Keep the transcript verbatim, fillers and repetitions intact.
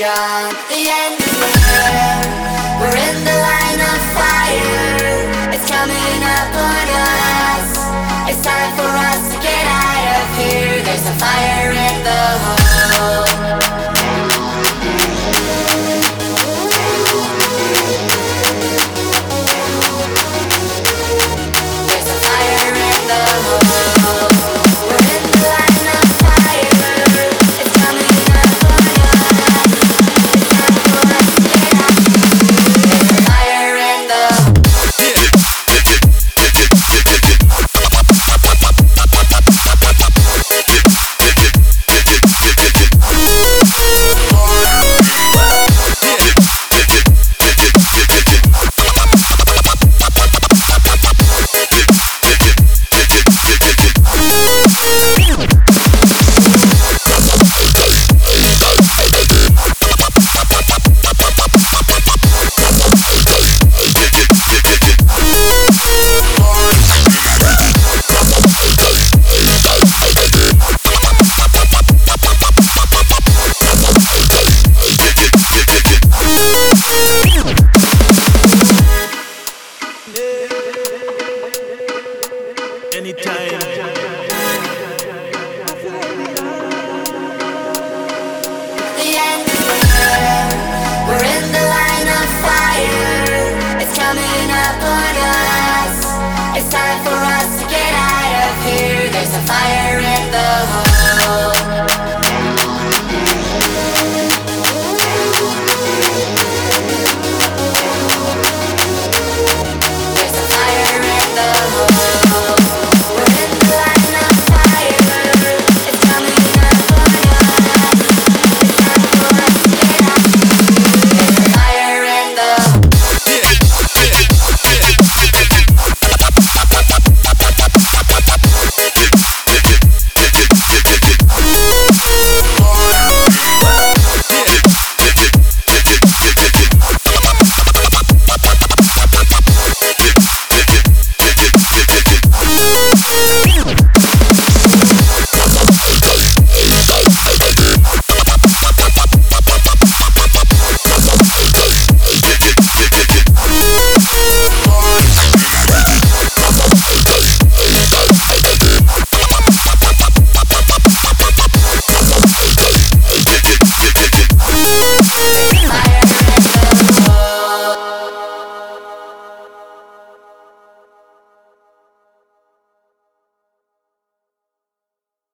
on. The end is near. We're in the line of fire. It's coming up on us. It's time for us to get out of here. There's a fire in the hole. There's a fire in the hole. We're in the line of fire. It's coming up on us. It's time for us to get out. There's a fire in the hole. Anytime. The end is near. We're in the line of fire. It's coming up on us. It's time for us to get out of here. There's a fire in